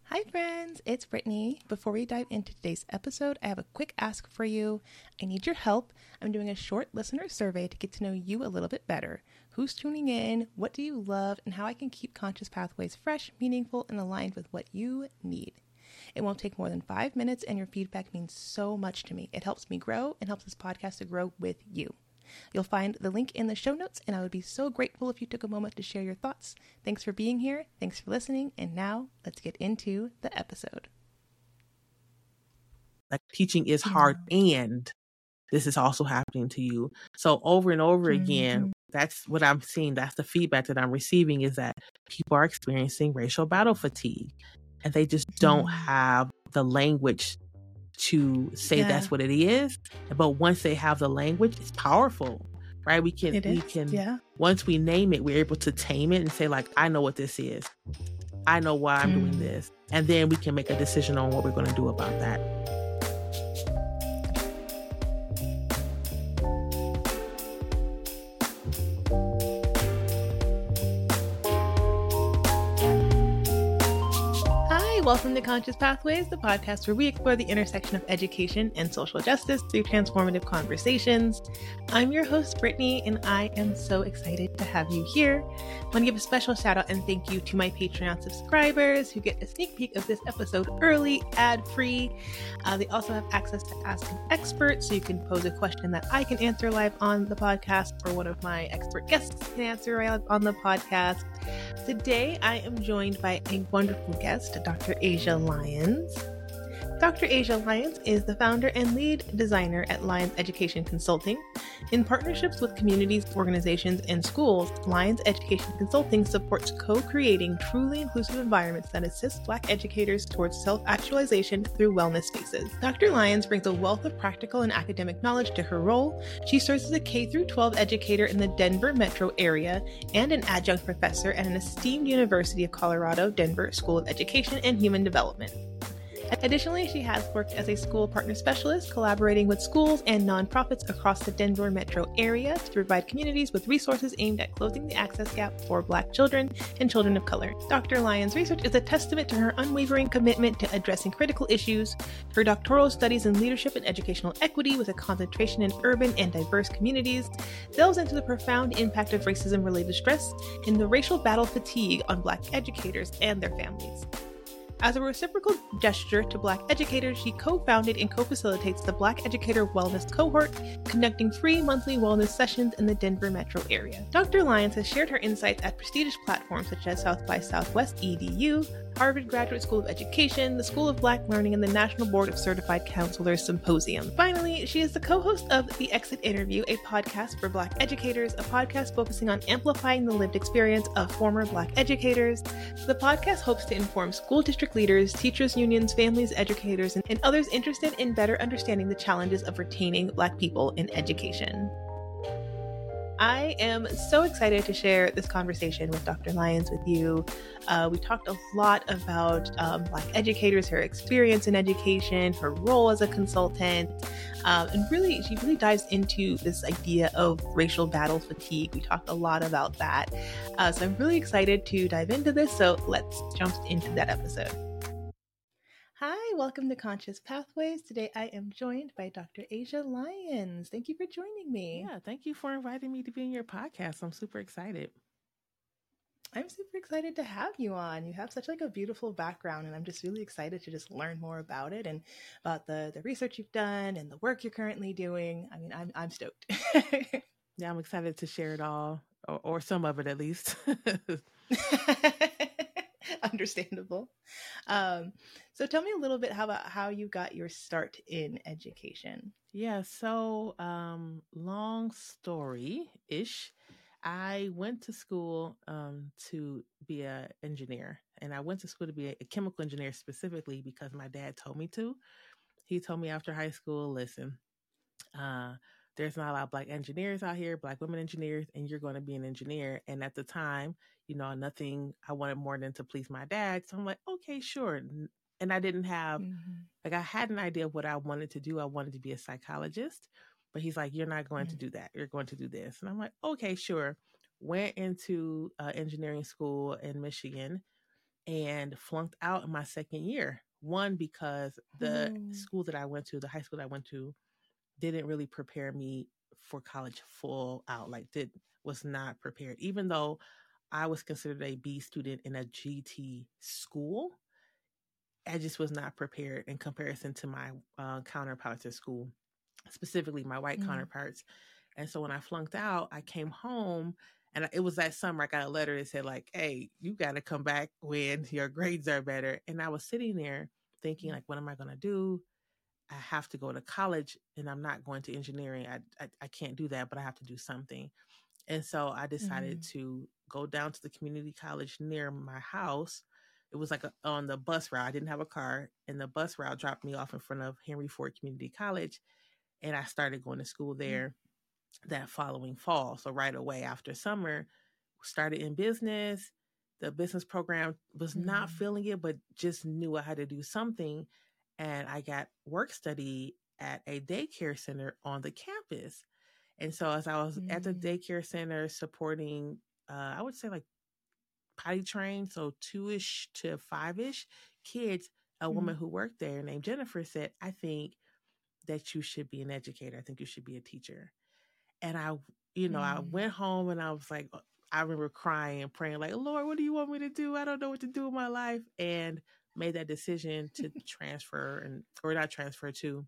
Hi friends, it's Brittany. Before we dive into today's episode, I have a quick ask for you. I need your help. I'm doing a short listener survey to get to know you a little bit better. Who's tuning in? What do you love? And how I can keep Conscious Pathways fresh, meaningful, and aligned with what you need. It won't take more than 5 minutes, and your feedback means so much to me. It helps me grow and helps this podcast to grow with you. You'll find the link in the show notes, and I would be so grateful if you took a moment to share your thoughts. Thanks for being here. Thanks for listening. And now let's get into the episode. Like, teaching is hard, and this is also happening to you. So over and over again, that's what I'm seeing. That's the feedback that I'm receiving, is that people are experiencing racial battle fatigue, and they just don't have the language to say that's what it is. But once they have the language, it's powerful, right? We can once we name it, we're able to tame it and say, like, I know what this is. I know why I'm doing this. And then we can make a decision on what we're going to do about that. Welcome to Conscious Pathways, the podcast where we explore the intersection of education and social justice through transformative conversations. I'm your host, Brittany, and I am so excited to have you here. I want to give a special shout out and thank you to my Patreon subscribers who get a sneak peek of this episode early, ad-free. They also have access to Ask an Expert, so you can pose a question that I can answer live on the podcast, or one of my expert guests can answer live on the podcast. Today, I am joined by a wonderful guest, Dr. Asia Lyons. Dr. Asia Lyons is the founder and lead designer at Lyons Education Consulting. In partnerships with communities, organizations, and schools, Lyons Education Consulting supports co-creating truly inclusive environments that assist Black educators towards self-actualization through wellness spaces. Dr. Lyons brings a wealth of practical and academic knowledge to her role. She serves as a K-12 educator in the Denver metro area and an adjunct professor at an esteemed University of Colorado Denver School of Education and Human Development. Additionally, she has worked as a school partner specialist, collaborating with schools and nonprofits across the Denver metro area to provide communities with resources aimed at closing the access gap for Black children and children of color. Dr. Lyons' research is a testament to her unwavering commitment to addressing critical issues. Her doctoral studies in leadership and educational equity, with a concentration in urban and diverse communities, delves into the profound impact of racism-related stress and the racial battle fatigue on Black educators and their families. As a reciprocal gesture to Black educators, she co-founded and co-facilitates the Black Educator Wellness Cohort, conducting free monthly wellness sessions in the Denver metro area. Dr. Lyons has shared her insights at prestigious platforms such as South by Southwest EDU, Harvard Graduate School of Education, the School of Black Learning, and the National Board of Certified Counselors Symposium. Finally, she is the co-host of The Exit Interview, a podcast for Black educators, a podcast focusing on amplifying the lived experience of former Black educators. The podcast hopes to inform school district leaders, teachers unions, families, educators, and others interested in better understanding the challenges of retaining Black people in education. I am so excited to share this conversation with Dr. Lyons with you. We talked a lot about Black educators, her experience in education, her role as a consultant, and really, she really dives into this idea of racial battle fatigue. We talked a lot about that. So I'm really excited to dive into this. So let's jump into that episode. Hi, welcome to Conscious Pathways. Today I am joined by Dr. Asia Lyons. Thank you for joining me. Yeah, thank you for inviting me to be in your podcast. I'm super excited. I'm super excited to have you on. You have such like a beautiful background, and I'm just really excited to just learn more about it and about the research you've done and the work you're currently doing. I mean, I'm stoked. Yeah, I'm excited to share it all, or some of it at least. Understandable. So tell me a little bit about how you got your start in education. Yeah, so long story-ish. I went to school to be an engineer, and I went to school to be a chemical engineer specifically because my dad told me to. He told me after high school, listen, there's not a lot of Black engineers out here, Black women engineers, and you're going to be an engineer. And at the time, nothing I wanted more than to please my dad. So I'm like, okay, sure. And I didn't have, I had an idea of what I wanted to do. I wanted to be a psychologist, but he's like, you're not going to do that. You're going to do this. And I'm like, okay, sure. Went into engineering school in Michigan. and flunked out in my second year. One, because the school that I went to, the high school that I went to, didn't really prepare me for college full out. Like, was not prepared. Even though I was considered a B student in a GT school, I just was not prepared in comparison to my counterparts at school, specifically my white counterparts. And so when I flunked out, I came home, and it was that summer I got a letter that said, like, hey, you got to come back when your grades are better. And I was sitting there thinking, like, what am I going to do? I have to go to college, and I'm not going to engineering. I can't do that, but I have to do something. And so I decided to go down to the community college near my house. It was like on the bus route. I didn't have a car, and the bus route dropped me off in front of Henry Ford Community College. And I started going to school there that following fall. So right away after summer, started in business. The business program was not feeling it, but just knew I had to do something. And I got work study at a daycare center on the campus. And so as I was at the daycare center supporting, I would say like potty trained, so 2-ish to 5-ish kids, a woman who worked there named Jennifer said, I think that you should be an educator. I think you should be a teacher. And I went home and I was like, I remember crying and praying like, Lord, what do you want me to do? I don't know what to do in my life. And made that decision to transfer or not transfer to,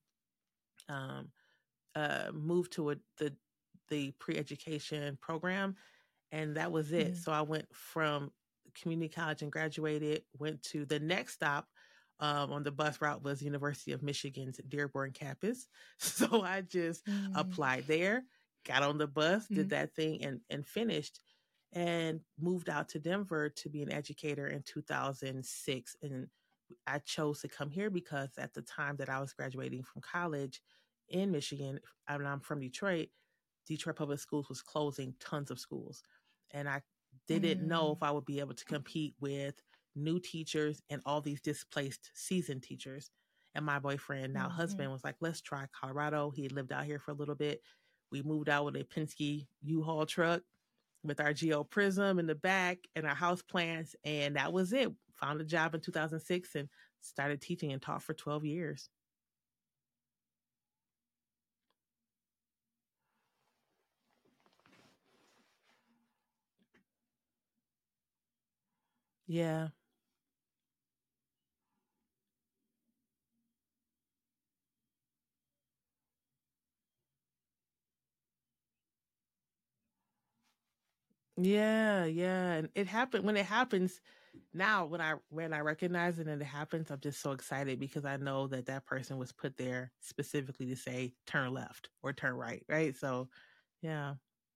move to the pre-education program. And that was it. So I went from community college and graduated, went to the next stop on the bus route was University of Michigan's Dearborn campus. So I just applied there, got on the bus, did that thing and finished, and moved out to Denver to be an educator in 2006. And I chose to come here because at the time that I was graduating from college in Michigan, and I'm from Detroit, Detroit Public Schools was closing tons of schools. And I didn't know if I would be able to compete with new teachers and all these displaced seasoned teachers. And my boyfriend, now husband, was like, let's try Colorado. He had lived out here for a little bit. We moved out with a Penske U-Haul truck with our Geo Prism in the back and our house plants. And that was it. Found a job in 2006 and started teaching and taught for 12 years. Yeah. Yeah, yeah. And it happened when it happens now, when I recognize it and it happens, I'm just so excited because I know that that person was put there specifically to say turn left or turn right, right? So, yeah.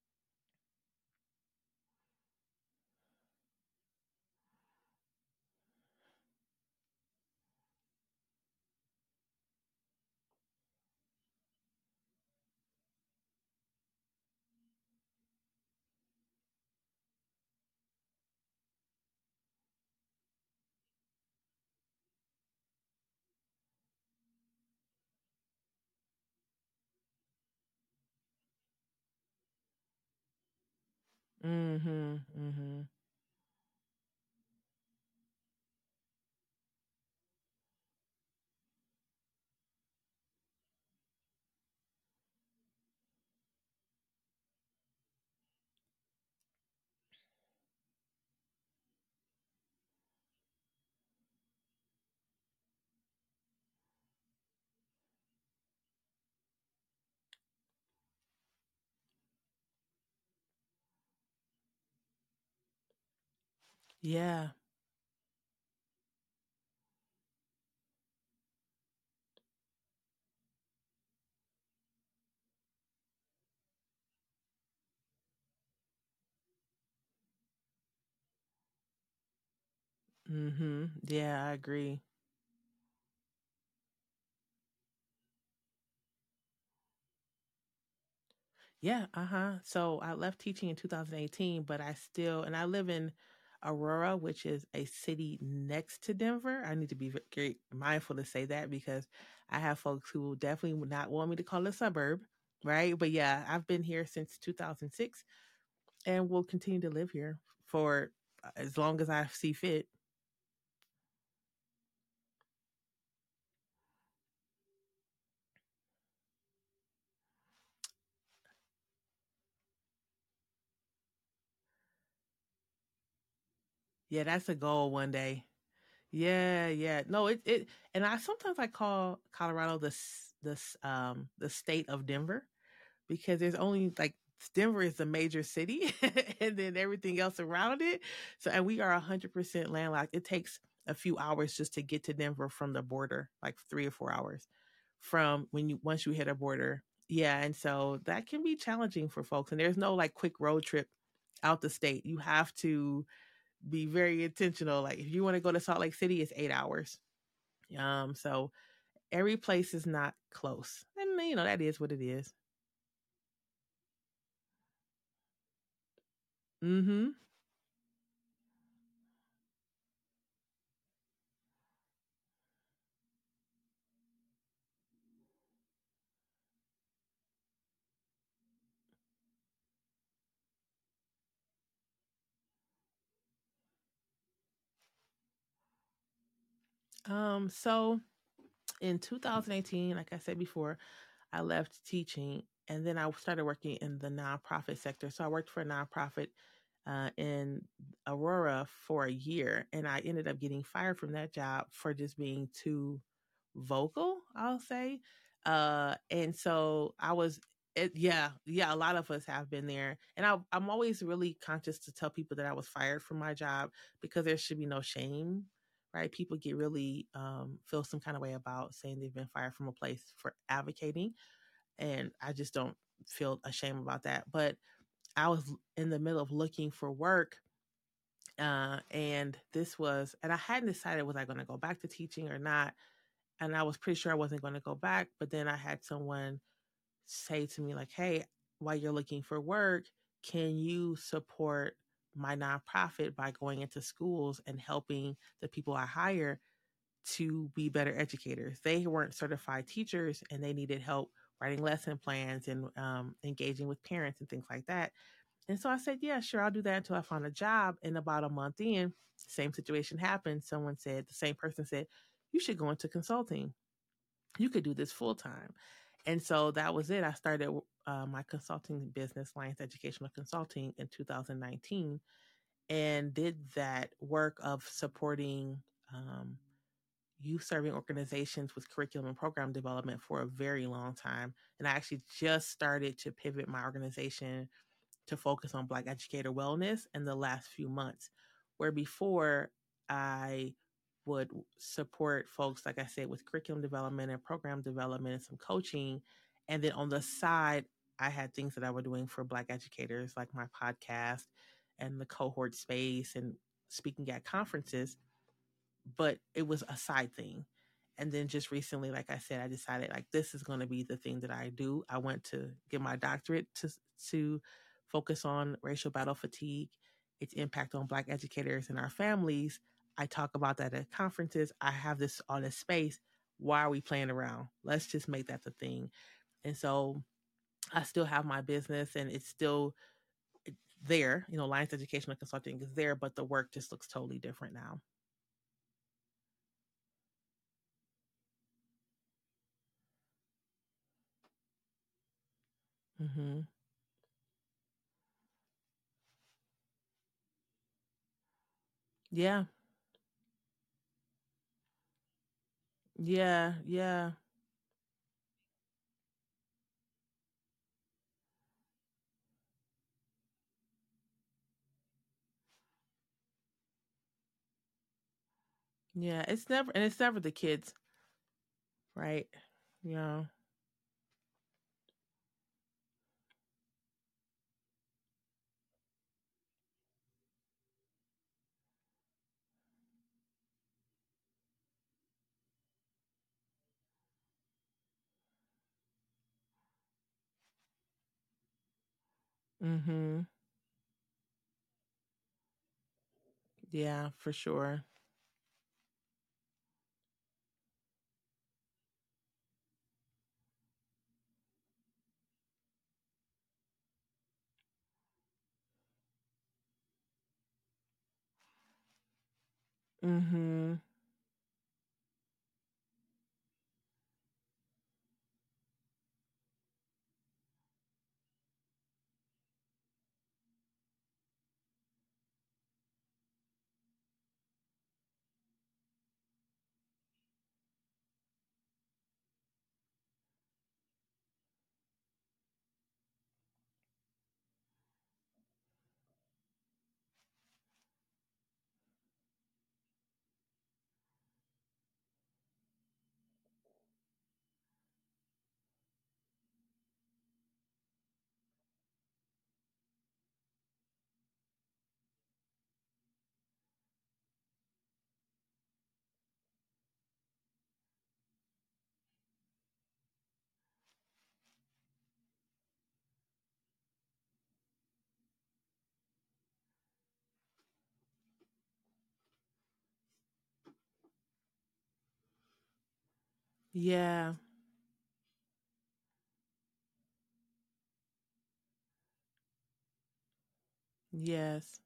Mhm. Mhm. Yeah. Mhm. Yeah, I agree. Yeah, uh-huh. So I left teaching in 2018, but I live in Aurora, which is a city next to Denver. I need to be very mindful to say that because I have folks who will definitely would not want me to call it a suburb, right? But yeah, I've been here since 2006 and will continue to live here for as long as I see fit. Yeah, that's a goal one day. Yeah, yeah. No, it and I sometimes I call Colorado the state of Denver because there's only like Denver is the major city and then everything else around it. So and we are 100% landlocked. It takes a few hours just to get to Denver from the border, like 3 or 4 hours from when you once you hit a border. Yeah, and so that can be challenging for folks. And there's no like quick road trip out the state. You have to be very intentional. Like if you want to go to Salt Lake City, it's 8 hours. So every place is not close, and that is what it is. Mm-hmm. So in 2018, like I said before, I left teaching and then I started working in the nonprofit sector. So I worked for a nonprofit in Aurora for a year, and I ended up getting fired from that job for just being too vocal, I'll say. And so I was, yeah, yeah, a lot of us have been there. And I'm always really conscious to tell people that I was fired from my job because there should be no shame, right? People get really feel some kind of way about saying they've been fired from a place for advocating. And I just don't feel ashamed about that. But I was in the middle of looking for work. And I hadn't decided was I going to go back to teaching or not. And I was pretty sure I wasn't going to go back. But then I had someone say to me, like, hey, while you're looking for work, can you support my nonprofit by going into schools and helping the people I hire to be better educators? They weren't certified teachers and they needed help writing lesson plans and engaging with parents and things like that. And so I said, yeah, sure, I'll do that until I found a job. And about a month in, same situation happened. Someone said, the same person said, you should go into consulting. You could do this full time. And so that was it. I started my consulting business, Lions Educational Consulting, in 2019 and did that work of supporting youth serving organizations with curriculum and program development for a very long time. And I actually just started to pivot my organization to focus on Black educator wellness in the last few months, where before I would support folks, like I said, with curriculum development and program development and some coaching. And then on the side, I had things that I was doing for Black educators, like my podcast and the cohort space and speaking at conferences, but it was a side thing. And then just recently, like I said, I decided like this is going to be the thing that I do. I went to get my doctorate to focus on racial battle fatigue, its impact on Black educators and our families. I talk about that at conferences. I have this on a space. Why are we playing around? Let's just make that the thing. And so I still have my business and it's still there. Lions Educational Consulting is there, but the work just looks totally different now. Mm-hmm. Yeah. Yeah. Yeah. Yeah. It's never the kids, right? Yeah. Mm-hmm. Yeah, for sure. Mm-hmm. Yeah. Yes.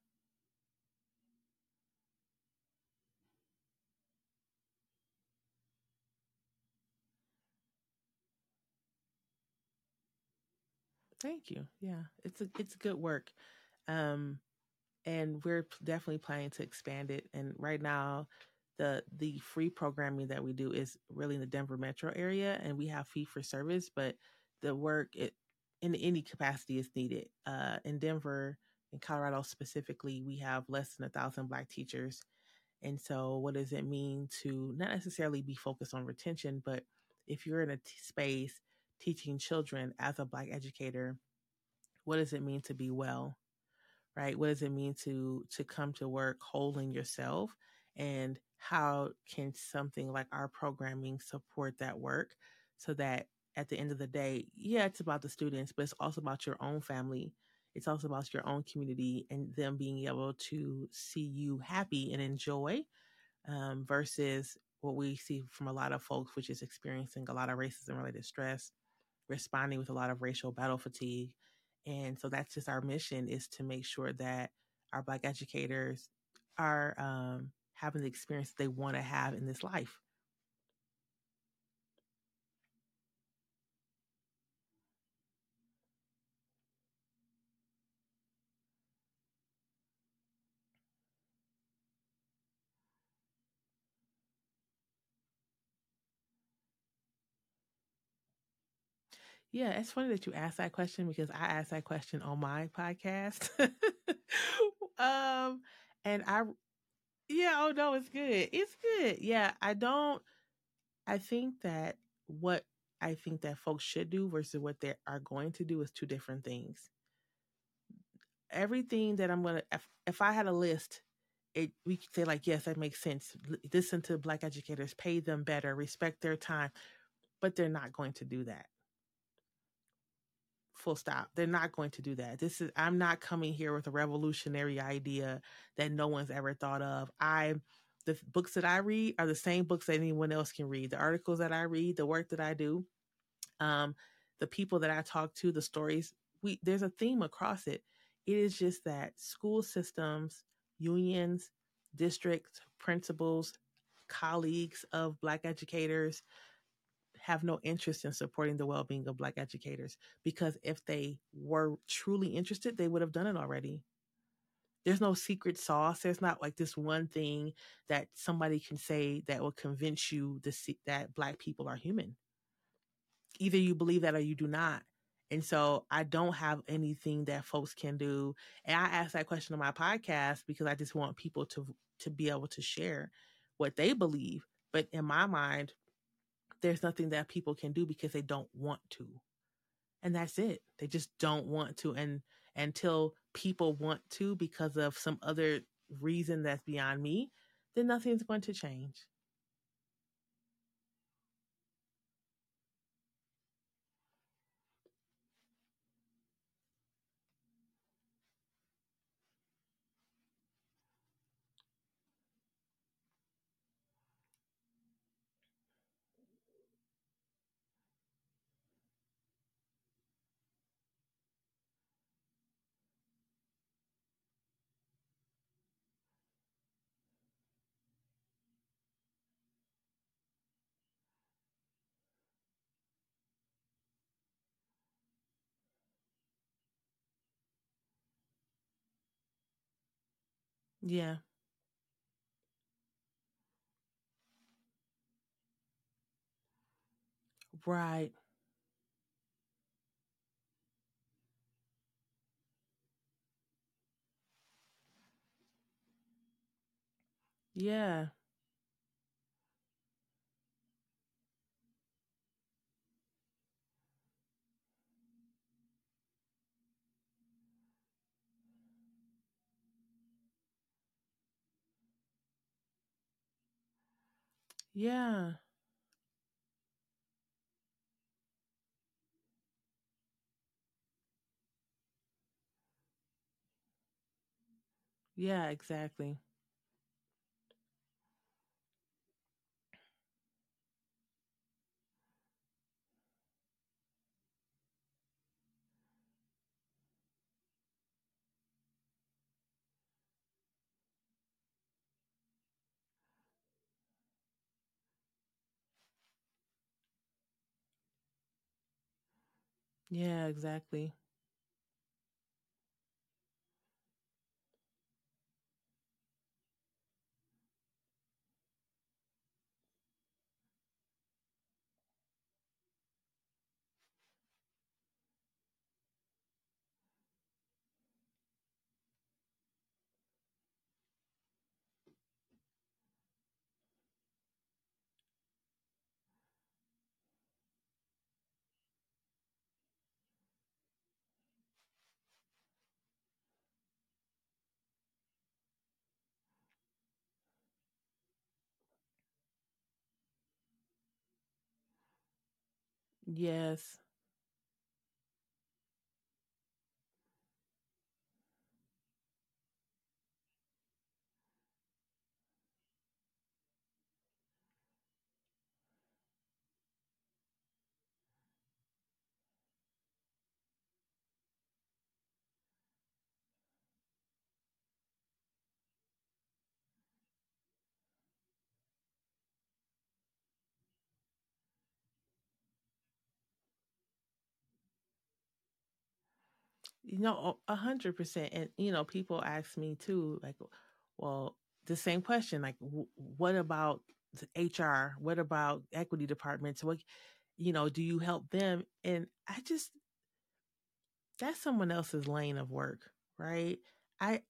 Thank you. Yeah. It's good work. Um and we're definitely planning to expand it. And right now, the free programming that we do is really in the Denver metro area, and we have fee for service, but the work it in any capacity is needed. In Denver, in Colorado specifically, we have less than 1,000 Black teachers, and so what does it mean to not necessarily be focused on retention, but if you're in a space teaching children as a Black educator, what does it mean to be well? Right? What does it mean to come to work whole in yourself? And how can something like our programming support that work so that at the end of the day, yeah, it's about the students, but it's also about your own family. It's also about your own community and them being able to see you happy and enjoy, versus what we see from a lot of folks, which is experiencing a lot of racism related stress, responding with a lot of racial battle fatigue. And so that's just our mission, is to make sure that our Black educators are having the experience they want to have in this life. Yeah, it's funny that you asked that question because I asked that question on my podcast. um, and yeah, oh no, it's good. It's good. Yeah, I think that what I think that folks should do versus what they are going to do is two different things. Everything that I'm gonna, if I had a list, it we could say like, yes, that makes sense. Listen to Black educators, pay them better, respect their time, but they're not going to do that. Full stop. They're not going to do that. I'm not coming here with a revolutionary idea that no one's ever thought of. The books that I read are the same books that anyone else can read. The articles that I read, the work that I do, um, the people that I talk to, the stories. There's a theme across it. It is just that school systems, unions, districts, principals, colleagues of Black educators have no interest in supporting the well-being of Black educators, because if they were truly interested, they would have done it already. There's no secret sauce. There's not like this one thing that somebody can say that will convince you that Black people are human. Either you believe that or you do not. And so I don't have anything that folks can do. And I asked that question on my podcast because I just want people to be able to share what they believe. But in my mind, there's nothing that people can do because they don't want to. And that's it. They just don't want to. And until people want to because of some other reason that's beyond me, then nothing's going to change. Yeah. Right. Yeah. Yeah. Yeah, exactly. Yeah, exactly. Yes. No, 100%. And people ask me too, like, well, the same question, like, what about the HR? What about equity departments? What, do you help them? And I just, that's someone else's lane of work, right? I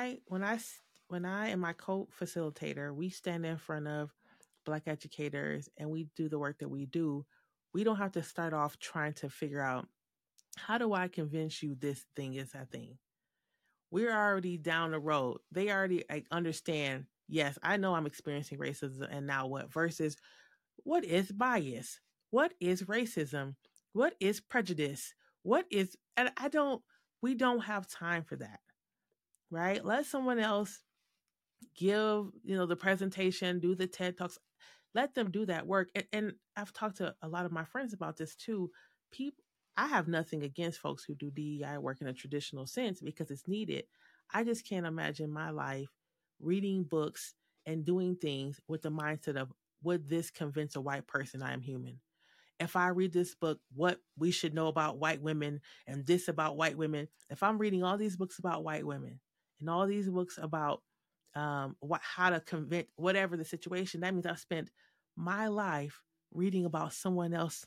when I and my co-facilitator, we stand in front of Black educators and we do the work that we do. We don't have to start off trying to figure out, how do I convince you this thing is a thing? We're already down the road. They already, like, understand. Yes, I know I'm experiencing racism, and now what? Versus, what is bias? What is racism? What is prejudice? What is? And I don't. We don't have time for that, right? Let someone else give the presentation, do the TED talks. Let them do that work. And I've talked to a lot of my friends about this too. People, I have nothing against folks who do DEI work in a traditional sense because it's needed. I just can't imagine my life reading books and doing things with the mindset of, would this convince a white person I am human? If I read this book, what we should know about white women and this about white women, if I'm reading all these books about white women and all these books about how to convince whatever the situation, that means I've spent my life reading about someone else,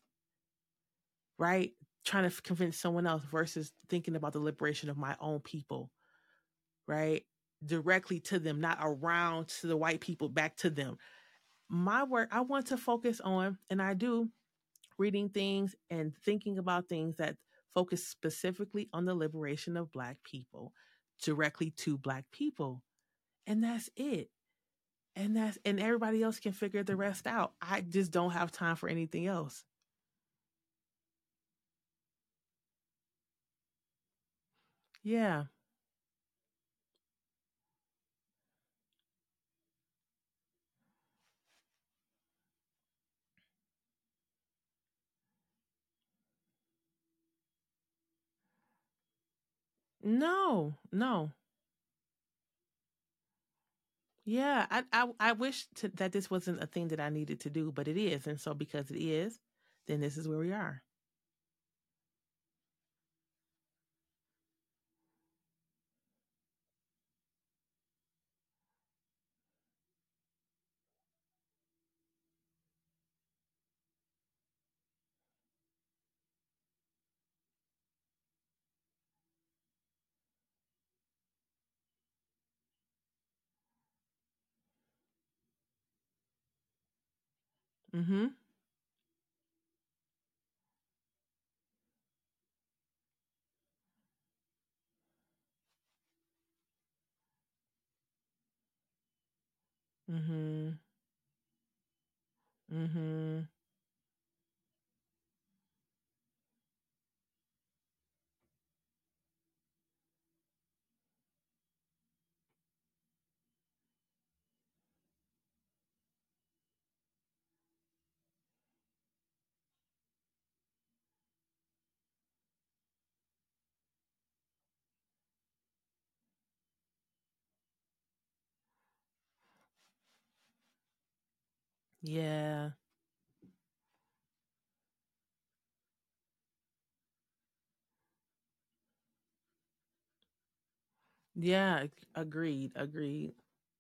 right? Trying to convince someone else versus thinking about the liberation of my own people, right? Directly to them, not around to the white people, back to them. My work, I want to focus on, and I do, reading things and thinking about things that focus specifically on the liberation of Black people, directly to Black people. And that's it. And everybody else can figure the rest out. I just don't have time for anything else. Yeah. No, no. Yeah, I wish that this wasn't a thing that I needed to do, but it is. And so because it is, then this is where we are. Mhm. Mhm. Mhm. Yeah. Yeah, agreed, agreed.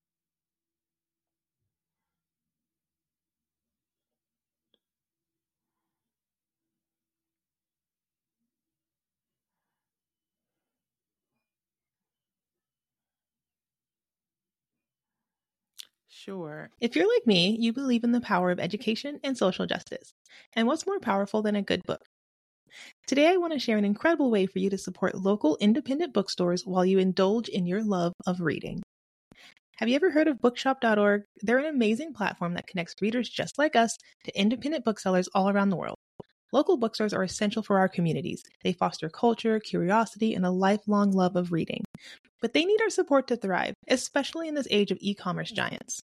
Sure. If you're like me, you believe in the power of education and social justice. And what's more powerful than a good book? Today, I want to share an incredible way for you to support local independent bookstores while you indulge in your love of reading. Have you ever heard of bookshop.org? They're an amazing platform that connects readers just like us to independent booksellers all around the world. Local bookstores are essential for our communities. They foster culture, curiosity, and a lifelong love of reading. But they need our support to thrive, especially in this age of e-commerce giants.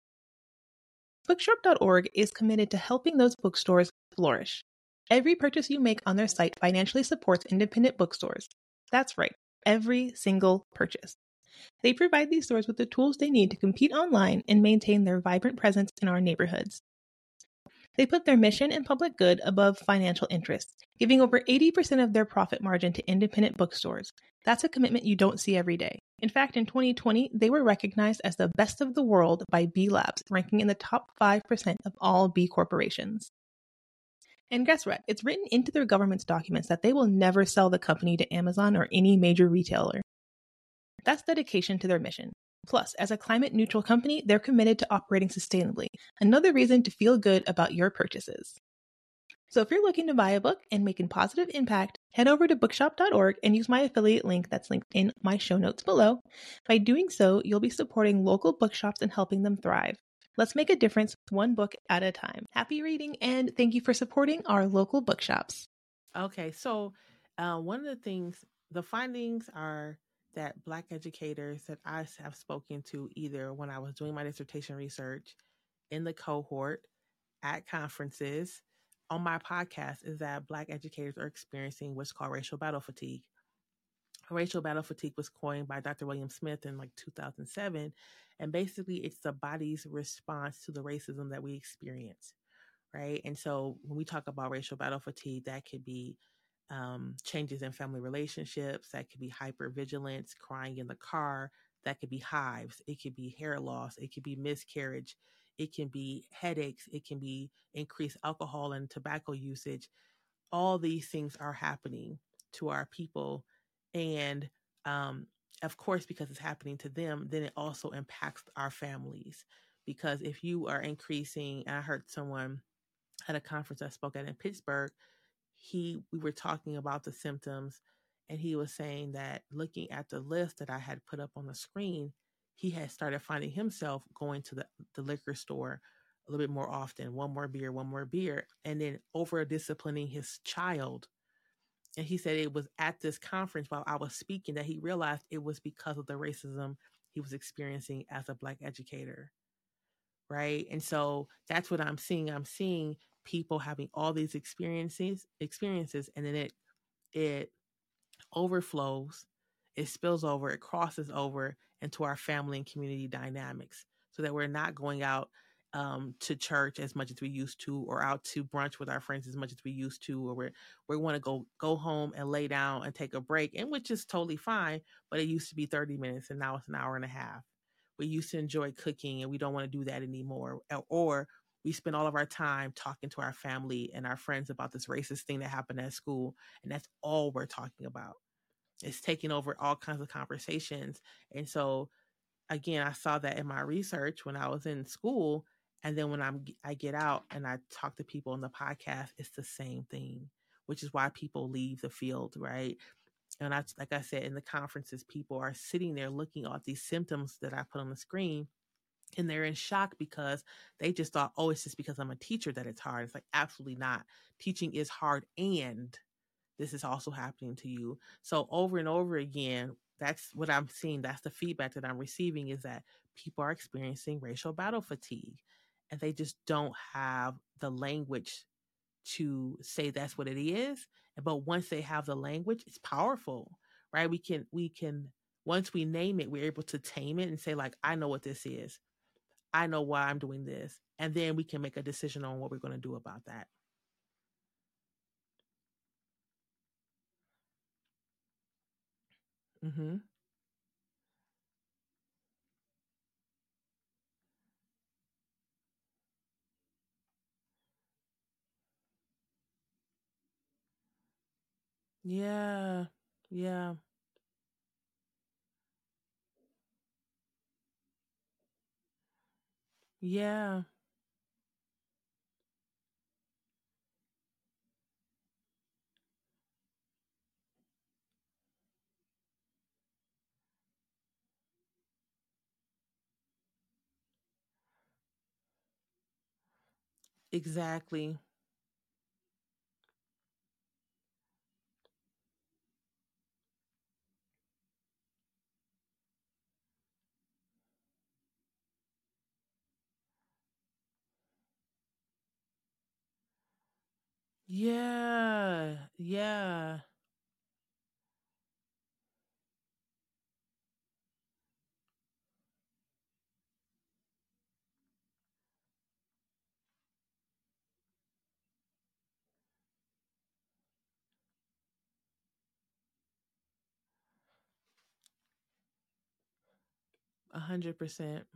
Bookshop.org is committed to helping those bookstores flourish. Every purchase you make on their site financially supports independent bookstores. That's right, every single purchase. They provide these stores with the tools they need to compete online and maintain their vibrant presence in our neighborhoods. They put their mission and public good above financial interests, giving over 80% of their profit margin to independent bookstores. That's a commitment you don't see every day. In fact, in 2020, they were recognized as the best of the world by B Labs, ranking in the top 5% of all B corporations. And guess what? It's written into their government's documents that they will never sell the company to Amazon or any major retailer. That's dedication to their mission. Plus, as a climate neutral company, they're committed to operating sustainably. Another reason to feel good about your purchases. So if you're looking to buy a book and make a positive impact, head over to bookshop.org and use my affiliate link that's linked in my show notes below. By doing so, you'll be supporting local bookshops and helping them thrive. Let's make a difference one book at a time. Happy reading, and thank you for supporting our local bookshops. Okay, so one of the things, the findings are that Black educators that I have spoken to, either when I was doing my dissertation research, in the cohort, at conferences, on my podcast, is that Black educators are experiencing what's called racial battle fatigue. Racial battle fatigue was coined by Dr. William Smith in like 2007. And basically, it's the body's response to the racism that we experience, right? And so when we talk about racial battle fatigue, that could be changes in family relationships, that could be hypervigilance, crying in the car, that could be hives, it could be hair loss, it could be miscarriage, it can be headaches, it can be increased alcohol and tobacco usage. All these things are happening to our people. And um, of course, because it's happening to them, then it also impacts our families. Because if you are increasing, and I heard someone at a conference I spoke at in Pittsburgh, we were talking about the symptoms, and he was saying that looking at the list that I had put up on the screen, he had started finding himself going to the liquor store a little bit more often, one more beer, and then over disciplining his child. And he said it was at this conference while I was speaking that he realized it was because of the racism he was experiencing as a Black educator, right? And so that's what I'm seeing. I'm seeing people having all these experiences, and then it overflows, it spills over, it crosses over into our family and community dynamics, so that we're not going out to church as much as we used to, or out to brunch with our friends as much as we used to, or we want to go home and lay down and take a break, and which is totally fine. But it used to be 30 minutes, and now it's an hour and a half. We used to enjoy cooking, and we don't want to do that anymore. Or we spend all of our time talking to our family and our friends about this racist thing that happened at school, and that's all we're talking about. It's taking over all kinds of conversations. And so again, I saw that in my research when I was in school, and then when I get out and I talk to people on the podcast, it's the same thing, which is why people leave the field, right? And like I said, in the conferences, people are sitting there looking at these symptoms that I put on the screen, and they're in shock because they just thought, oh, it's just because I'm a teacher that it's hard. It's like, absolutely not. Teaching is hard, and this is also happening to you. So over and over again, that's what I'm seeing. That's the feedback that I'm receiving, is that people are experiencing racial battle fatigue, and they just don't have the language to say that's what it is. But once they have the language, it's powerful, right? We can once we name it, we're able to tame it and say, like, I know what this is. I know why I'm doing this. And then we can make a decision on what we're going to do about that. Mm-hmm. Yeah. Yeah. Yeah. Exactly. Yeah. 100%.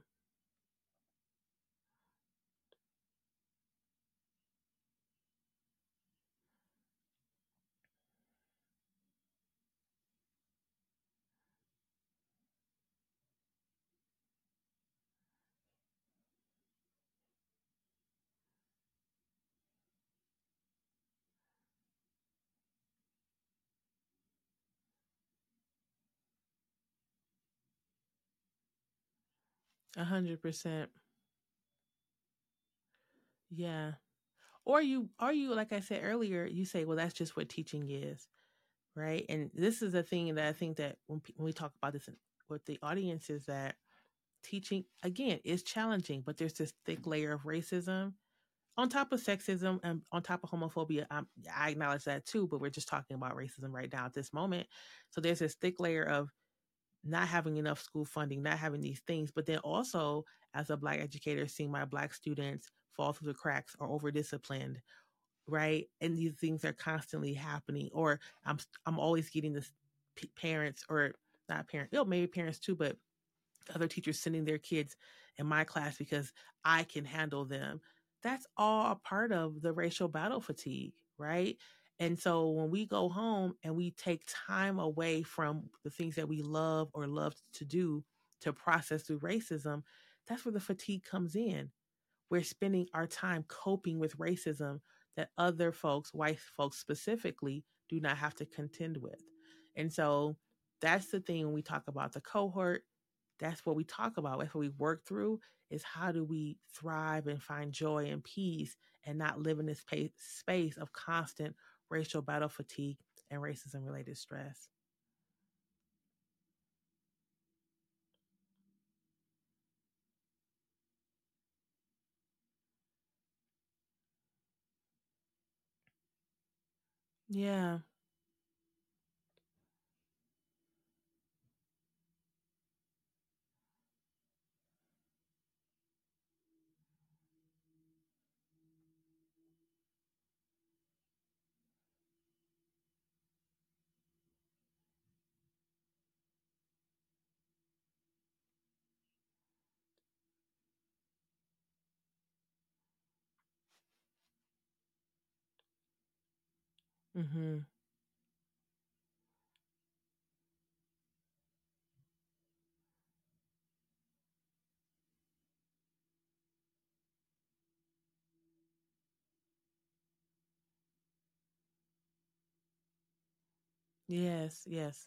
100%. Yeah. Or you like I said earlier, you say, well, that's just what teaching is, right? And this is a thing that I think that when we talk about this with the audience is that teaching again is challenging, but there's this thick layer of racism on top of sexism and on top of homophobia. I acknowledge that too, but we're just talking about racism right now at this moment. So there's this thick layer of not having enough school funding, not having these things, but then also as a Black educator, seeing my Black students fall through the cracks or over disciplined, right? And these things are constantly happening. Or I'm always getting this parents or not parents, maybe parents too, but other teachers sending their kids in my class because I can handle them. That's all a part of the racial battle fatigue, right? And so when we go home and we take time away from the things that we love or love to do to process through racism, that's where the fatigue comes in. We're spending our time coping with racism that other folks, white folks specifically, do not have to contend with. And so that's the thing when we talk about the cohort. That's what we talk about. That's what we work through is how do we thrive and find joy and peace and not live in this space of constant racial battle fatigue and racism related stress. Yeah. Mm-hmm. Yes. Yes.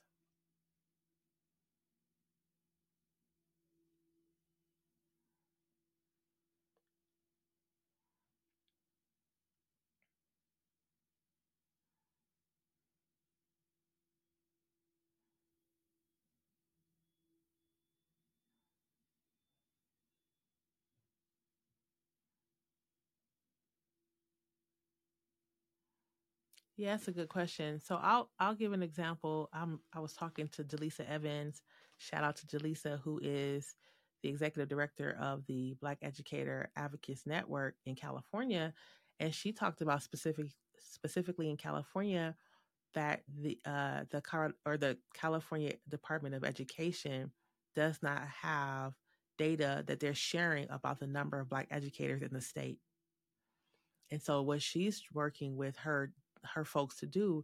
Yeah, that's a good question. So I'll give an example. I was talking to Delisa Evans. Shout out to Delisa, who is the executive director of the Black Educator Advocates Network in California, and she talked about specifically in California that the California Department of Education does not have data that they're sharing about the number of Black educators in the state. And so what she's working with her folks to do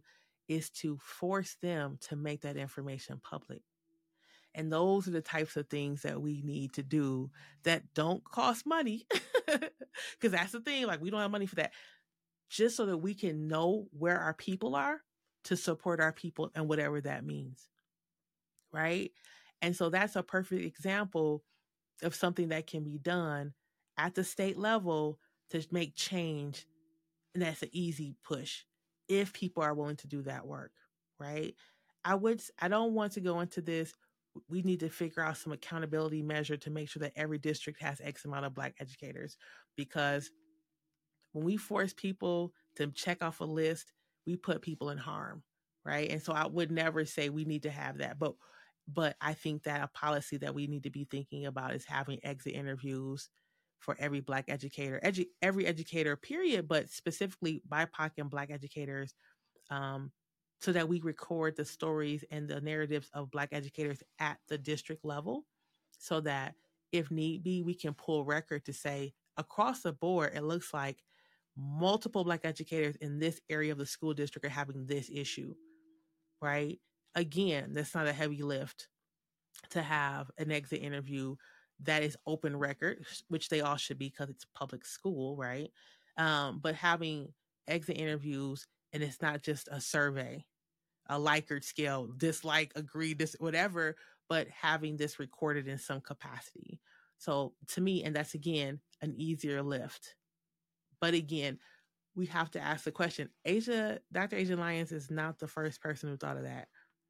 is to force them to make that information public. And those are the types of things that we need to do that don't cost money. Because that's the thing, like we don't have money for that. Just so that we can know where our people are to support our people and whatever that means. Right. And so that's a perfect example of something that can be done at the state level to make change. And that's an easy push if people are willing to do that work. Right. I don't want to go into this. We need to figure out some accountability measure to make sure that every district has X amount of Black educators, because when we force people to check off a list, we put people in harm, right? And so I would never say we need to have that, but I think that a policy that we need to be thinking about is having exit interviews for every Black educator, every educator, period, but specifically BIPOC and Black educators, um, so that we record the stories and the narratives of Black educators at the district level, so that if need be, we can pull record to say across the board, it looks like multiple Black educators in this area of the school district are having this issue, right? Again, that's not a heavy lift to have an exit interview that is open record, which they all should be because it's public school, right? But having exit interviews, and it's not just a survey, a Likert scale, dislike, agree, this, whatever, but having this recorded in some capacity. So to me, and that's again an easier lift. But again, we have to ask the question. Dr. Asia Lyons is not the first person who thought of that.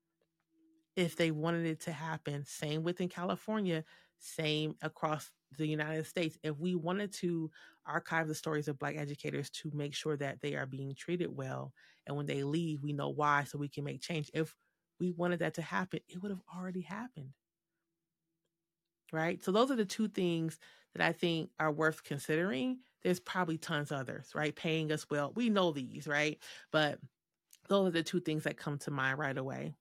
If they wanted it to happen, same within California, same across the United States. If we wanted to archive the stories of Black educators to make sure that they are being treated well, and when they leave, we know why, so we can make change. If we wanted that to happen, it would have already happened. Right? So those are the two things that I think are worth considering. There's probably tons others, right? Paying us well. We know these, right? But those are the two things that come to mind right away.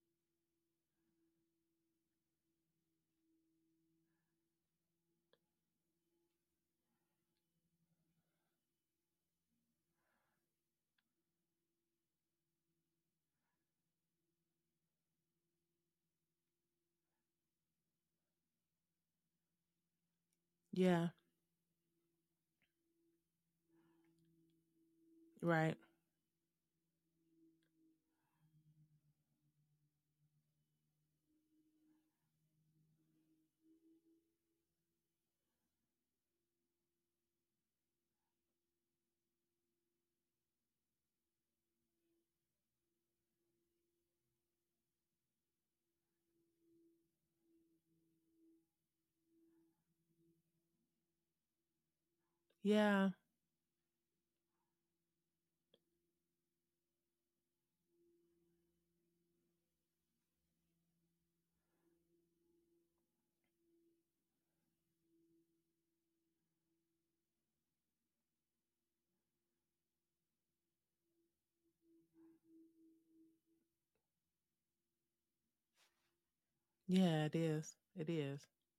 Yeah. Right. Yeah. Yeah, it is. It is.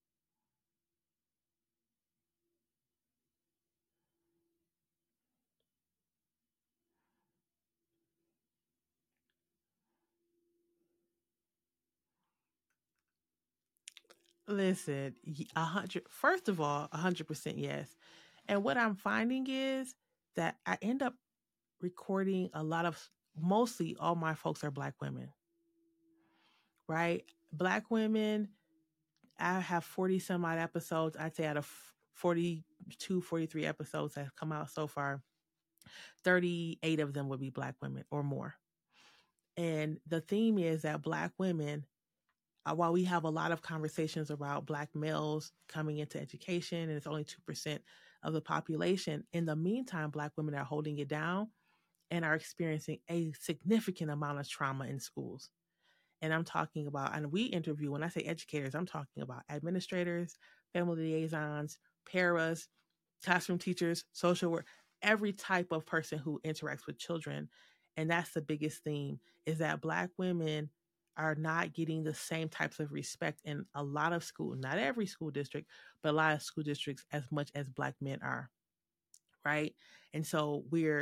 Listen, 100. First of all, 100% yes. And what I'm finding is that I end up recording a lot of, mostly all my folks are Black women, right? Black women. I have 40 some odd episodes. I'd say out of 42, 43 episodes that have come out so far, 38 of them would be Black women or more. And the theme is that Black women, while we have a lot of conversations about Black males coming into education, and it's only 2% of the population, in the meantime, Black women are holding it down and are experiencing a significant amount of trauma in schools. And I'm talking about, and we interview, when I say educators, I'm talking about administrators, family liaisons, paras, classroom teachers, social work, every type of person who interacts with children. And that's the biggest theme, is that Black women are not getting the same types of respect in a lot of schools, not every school district, but a lot of school districts, as much as Black men are, right? And so we're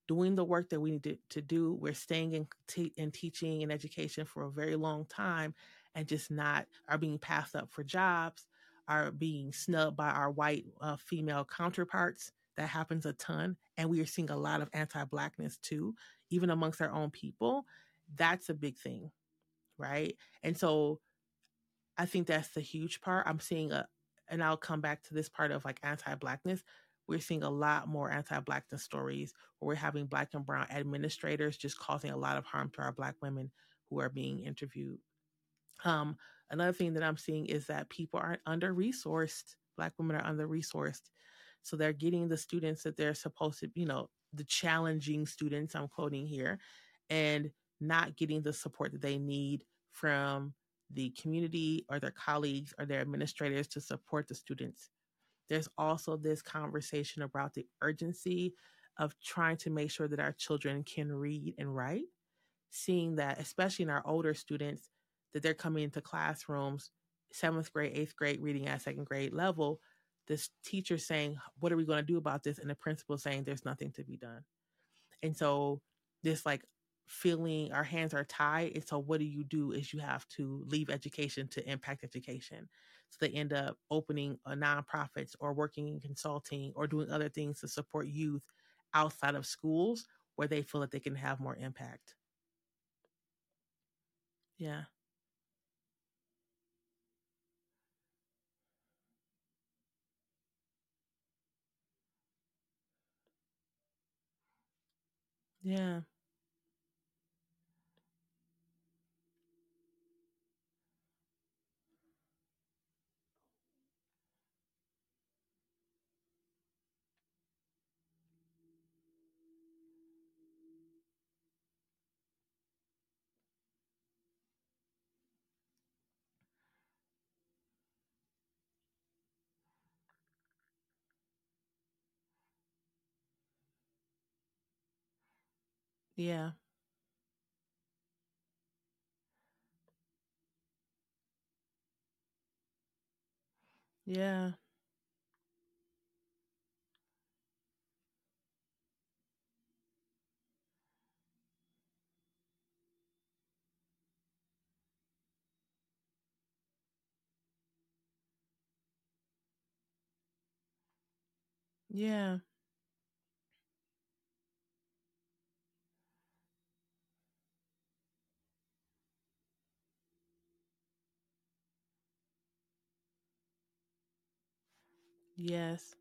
doing the work that we need to do. We're staying in teaching and education for a very long time and just not are being passed up for jobs, are being snubbed by our white female counterparts. That happens a ton. And we are seeing a lot of anti Blackness too, even amongst our own people. That's a big thing, right? And so I think that's the huge part. I'm seeing and I'll come back to this part of like anti Blackness. We're seeing a lot more anti Blackness stories where we're having Black and brown administrators just causing a lot of harm to our Black women who are being interviewed. Um, Another thing that I'm seeing is that people are under resourced. Black women are under resourced. So they're getting the students that they're supposed to, the challenging students I'm quoting here, and not getting the support that they need from the community or their colleagues or their administrators to support the students. There's also this conversation about the urgency of trying to make sure that our children can read and write, seeing that, especially in our older students, that they're coming into classrooms, seventh grade, eighth grade, reading at second grade level, this teacher saying, what are we going to do about this? And the principal saying there's nothing to be done. And so this like feeling our hands are tied. And so what do? Is you have to leave education to impact education. So they end up opening nonprofits or working in consulting or doing other things to support youth outside of schools where they feel that they can have more impact. Yeah. Yeah. Yeah. Yeah. Yeah. Yes.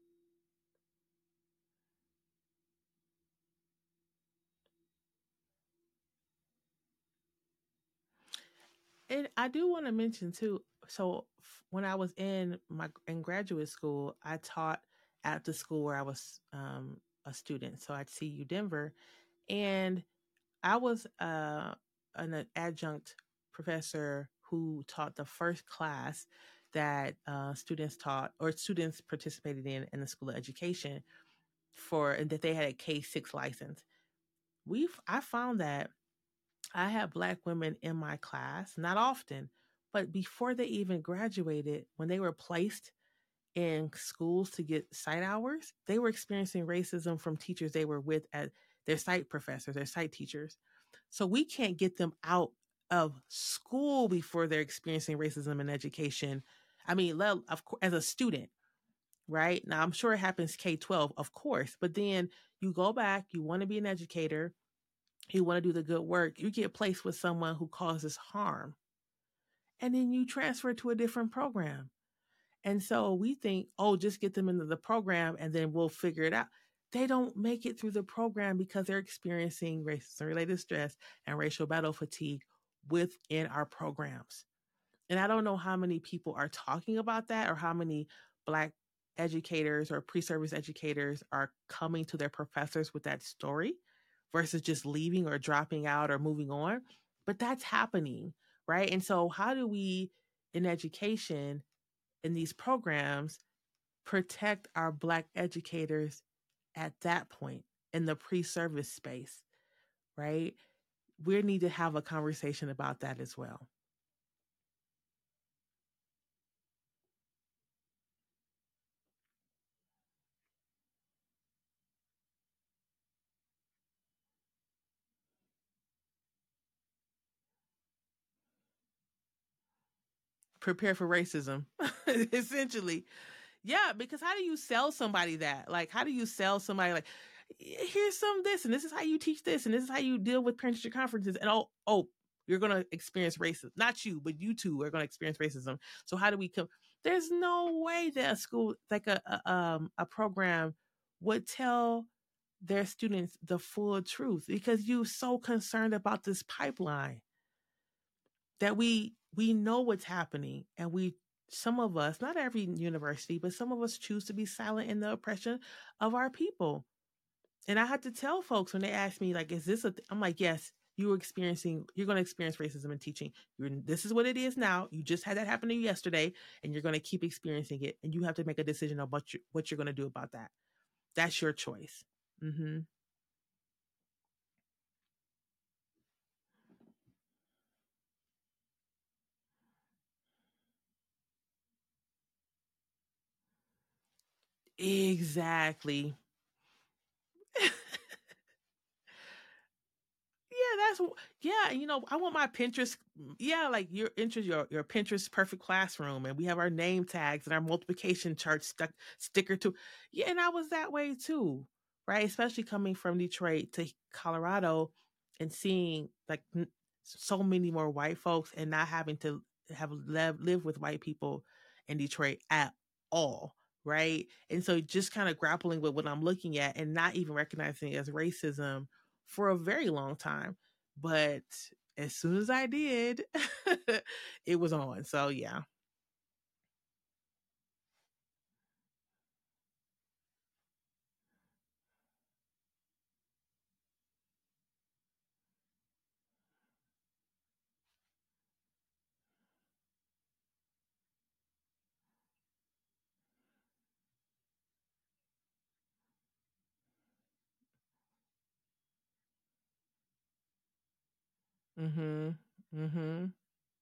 And I do want to mention too. So when I was in graduate school, I taught at the school where I was a student. So at CU Denver, and I was an adjunct professor who taught the first class that students participated in the School of Education and that they had a K-6 license. I found that I had Black women in my class, not often, but before they even graduated, when they were placed in schools to get site hours, they were experiencing racism from teachers they were with as their site professors, their site teachers. So we can't get them out of school before they're experiencing racism in education. I mean, of course, as a student, right? Now, I'm sure it happens K-12, of course, but then you go back, you want to be an educator, you want to do the good work, you get placed with someone who causes harm, and then you transfer to a different program. And so we think, oh, just get them into the program and then we'll figure it out. They don't make it through the program because they're experiencing racism related stress and racial battle fatigue within our programs. And I don't know how many people are talking about that or how many Black educators or pre service educators are coming to their professors with that story versus just leaving or dropping out or moving on. But that's happening, right? And so, how do we in education, in these programs, protect our Black educators at that point in the pre service space, right? We need to have a conversation about that as well. prepare for racism, essentially. Yeah, because how do you sell somebody that? Like, how do you sell somebody like, here's some of this, and this is how you teach this, and this is how you deal with parent teacher conferences, and you're gonna experience racism. Not you, but you too are gonna experience racism. So how do we come? There's no way that a school, like a program, would tell their students the full truth because you're so concerned about this pipeline that we know what's happening, and we, some of us, not every university, but some of us choose to be silent in the oppression of our people. And I had to tell folks when they ask me, like, is this I'm like, yes, you're going to experience racism in teaching. This is what it is now. You just had that happen to you yesterday, and you're going to keep experiencing it. And you have to make a decision about what you're going to do about that. That's your choice. Mm-hmm. Exactly. Yeah, I want my Pinterest, yeah, like your interest, your Pinterest perfect classroom, and we have our name tags and our multiplication chart sticker too. Yeah, and I was that way too, right? Especially coming from Detroit to Colorado and seeing like so many more white folks and not having to have live with white people in Detroit at all, right? And so just kind of grappling with what I'm looking at and not even recognizing it as racism for a very long time. But as soon as I did, it was on. So yeah. Mhm. Mhm.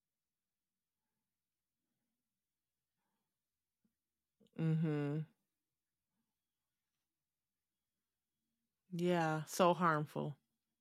Mhm. Yeah, so harmful.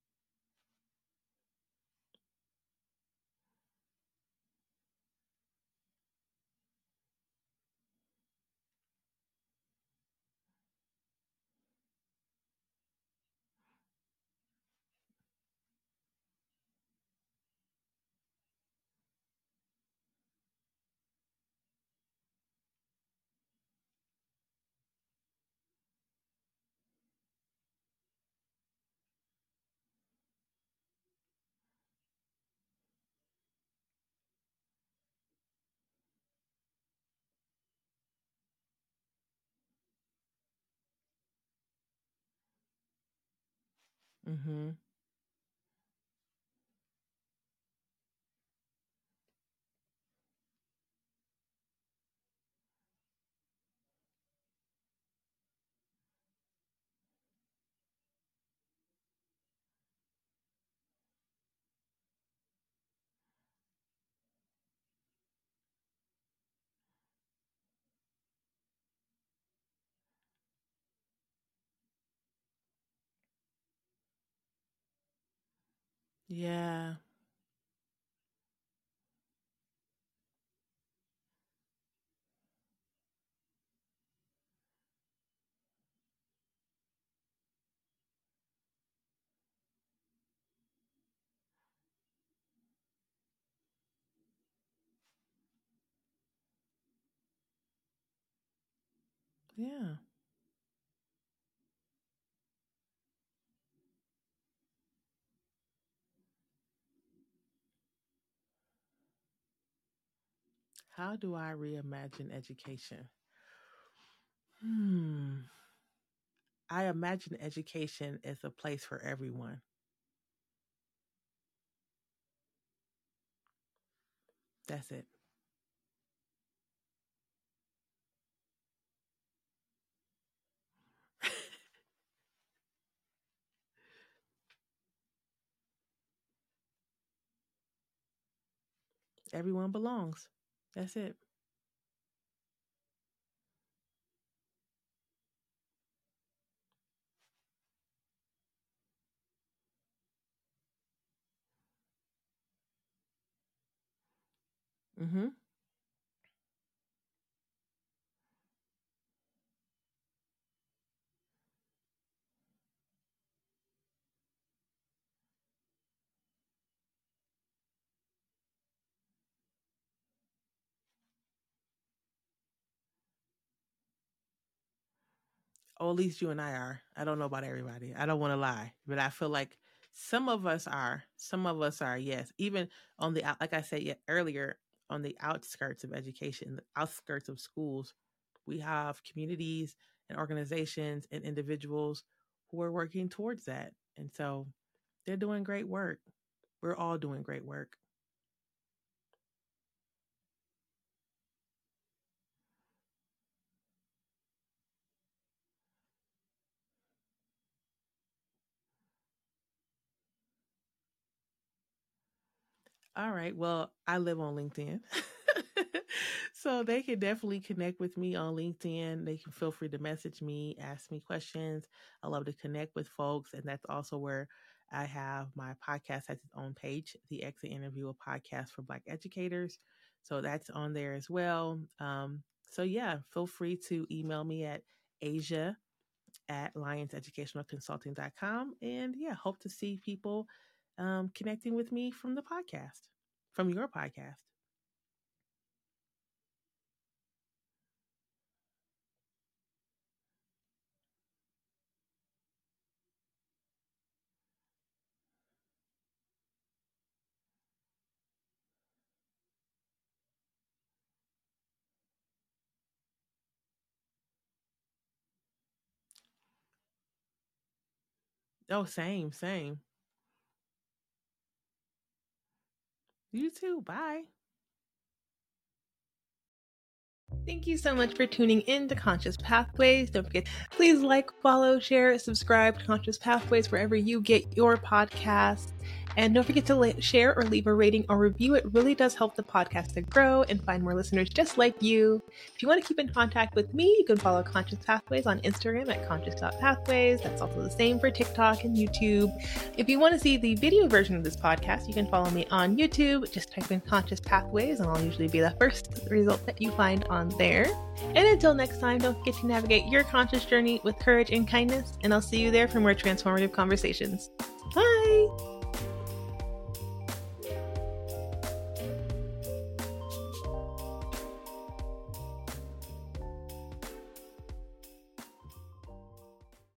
Mhm. Yeah. Yeah. How do I reimagine education? Hmm. I imagine education as a place for everyone. That's it. Everyone belongs. That's it. Mhm. Or at least you and I are. I don't know about everybody. I don't want to lie, but I feel like some of us are. Some of us are, yes. Even on the, like I said earlier, on the outskirts of education, the outskirts of schools, we have communities and organizations and individuals who are working towards that. And so they're doing great work. We're all doing great work. All right. Well, I live on LinkedIn. So they can definitely connect with me on LinkedIn. They can feel free to message me, ask me questions. I love to connect with folks. And that's also where I have my podcast has its own page, the Exit Interview, a podcast for Black educators. So that's on there as well. So yeah, feel free to email me at asia@lionseducationalconsulting.com. And yeah, hope to see people connecting with me from the podcast, from your podcast. Oh, same, same. You too. Bye. Thank you so much for tuning in to Conscious Pathways. Don't forget, please like, follow, share, subscribe to Conscious Pathways wherever you get your podcasts. And don't forget to share or leave a rating or review. It really does help the podcast to grow and find more listeners just like you. If you want to keep in contact with me, you can follow Conscious Pathways on Instagram at conscious.pathways. That's also the same for TikTok and YouTube. If you want to see the video version of this podcast, you can follow me on YouTube. Just type in Conscious Pathways and I'll usually be the first result that you find on there. And until next time, don't forget to navigate your conscious journey with courage and kindness. And I'll see you there for more transformative conversations. Bye!